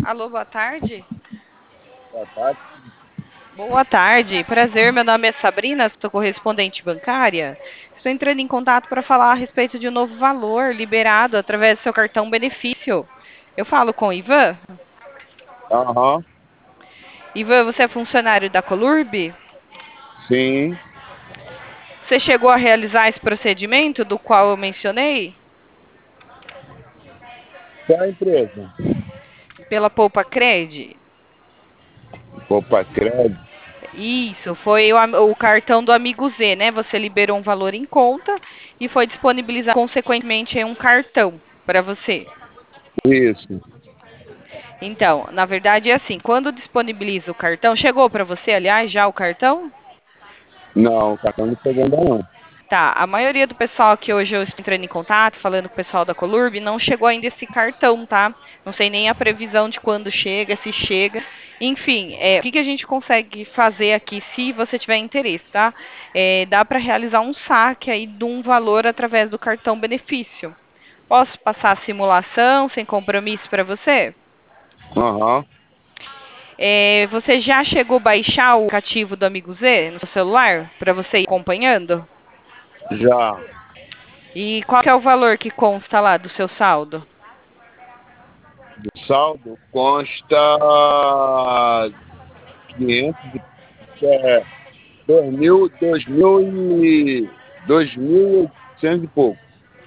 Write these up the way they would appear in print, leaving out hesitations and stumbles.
Alô, boa tarde. Boa tarde. Boa tarde, prazer. Meu nome é Sabrina, sou correspondente bancária. Estou entrando em contato para falar a respeito de um novo valor liberado através do seu cartão benefício. Eu falo com o Ivan. Aham, Ivan, você é funcionário da Colurb? sim. Você chegou a realizar esse procedimento do qual eu mencionei? Qual é a empresa? Pela Poupa Cred? Opa, crédito. Isso, foi o cartão do Amigo Z, né? Você liberou um valor em conta e foi disponibilizado consequentemente um cartão para você. Isso. Então, na verdade é assim, quando disponibiliza o cartão, chegou para você, aliás, já o cartão? Não, o cartão não chegou ainda não. Tá, a maioria do pessoal que hoje eu estou entrando em contato, falando com o pessoal da Colurb, não chegou ainda esse cartão, tá? Não sei nem a previsão de quando chega, se chega. Enfim, o que a gente consegue fazer aqui, se você tiver interesse, tá? Dá para realizar um saque aí de um valor através do cartão benefício. Posso passar a simulação sem compromisso para você? Aham, Você já chegou a baixar o aplicativo do Amigo Z no seu celular para você ir acompanhando? já. E qual que é o valor que consta lá do seu saldo? Do saldo consta 500, é, 2.800 e pouco.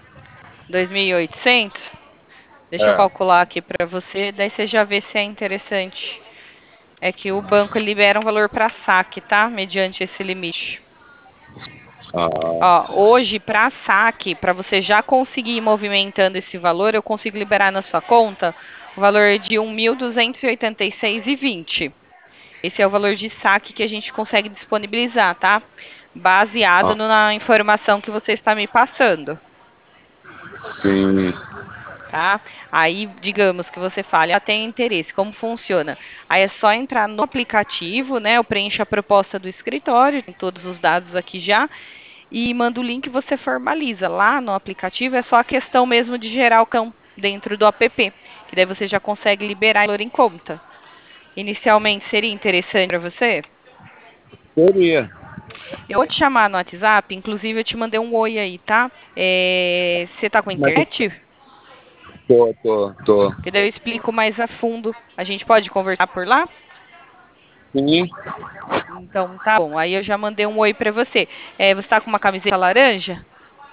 2.800? Deixa eu É. calcular aqui para você, daí você já vê se é interessante. É que o banco libera um valor para saque, tá? Mediante esse limite. Ah, Ó, hoje, para saque, para você já conseguir ir movimentando esse valor, eu consigo liberar na sua conta o valor de 1.286,20. Esse é o valor de saque que a gente consegue disponibilizar, tá? Baseado ah, na informação que você está me passando, sim. tá? Aí, digamos que você fale, tem interesse, como funciona? Aí é só entrar no aplicativo, né? Eu preencho a proposta do escritório, tem todos os dados aqui já, e manda o link e você formaliza. Lá no aplicativo é só a questão mesmo de gerar o cão dentro do app, que daí você já consegue liberar o valor em conta. Inicialmente seria interessante para você? Seria. Eu vou te chamar no WhatsApp, inclusive eu te mandei um oi aí, tá? Você tá com Mas internet? tô. Que daí eu explico mais a fundo. A gente pode conversar por lá? Sim. Então tá bom. Aí eu já mandei um oi pra você. Você tá com uma camiseta laranja?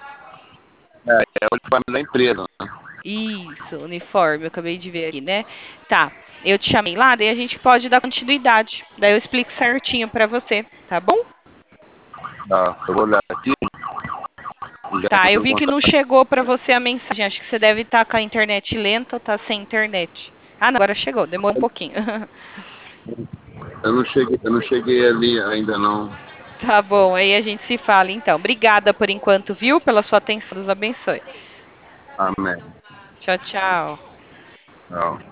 É o uniforme da empresa. Isso, uniforme, eu acabei de ver aqui, né? Tá. Eu te chamei lá, daí a gente pode dar continuidade. Daí eu explico certinho pra você, tá bom? Tá, eu vou olhar aqui e já Tá, eu entro em vi que não contato. chegou pra você a mensagem. Acho que você deve estar com a internet lenta ou tá sem internet. Ah, não, agora chegou, demorou um pouquinho. Eu não cheguei ali ainda não. Tá bom, aí a gente se fala então. Obrigada por enquanto, viu? Pela sua atenção. Deus abençoe. Amém. Tchau, tchau. Não.